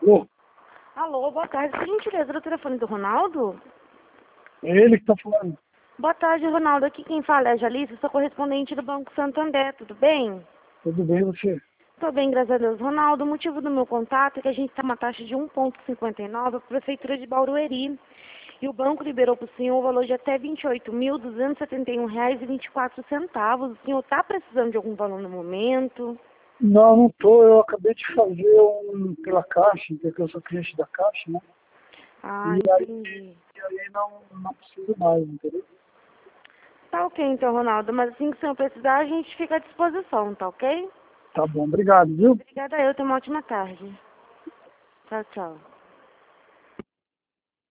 Alô? Alô, boa tarde. Por gentileza, do telefone do Ronaldo? É ele que tá falando. Boa tarde, Ronaldo. Aqui quem fala é a Jalice, sou correspondente do Banco Santander, tudo bem? Tudo bem você? Tô bem, graças a Deus. Ronaldo, o motivo do meu contato é que a gente está uma taxa de 1,59 para a Prefeitura de Barueri. E o banco liberou para o senhor o valor de até R$ 28.271,24. O senhor está precisando de algum valor no momento? Não, não tô. Eu acabei de fazer pela Caixa, porque eu sou cliente da Caixa, né? Ah, E entendi. aí não preciso mais, entendeu? Tá ok então, Ronaldo. Mas assim que o senhor precisar, a gente fica à disposição, tá ok? Tá bom, obrigado, viu? Obrigada, eu. Tenha uma ótima tarde. Tchau, tchau.